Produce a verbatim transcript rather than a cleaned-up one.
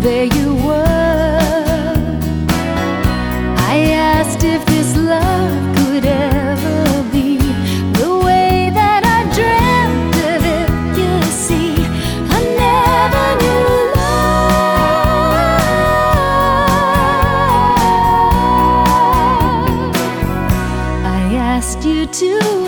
there you were. I asked if this love could ever be the way that I dreamt of it. You see, I never knew love. I asked you to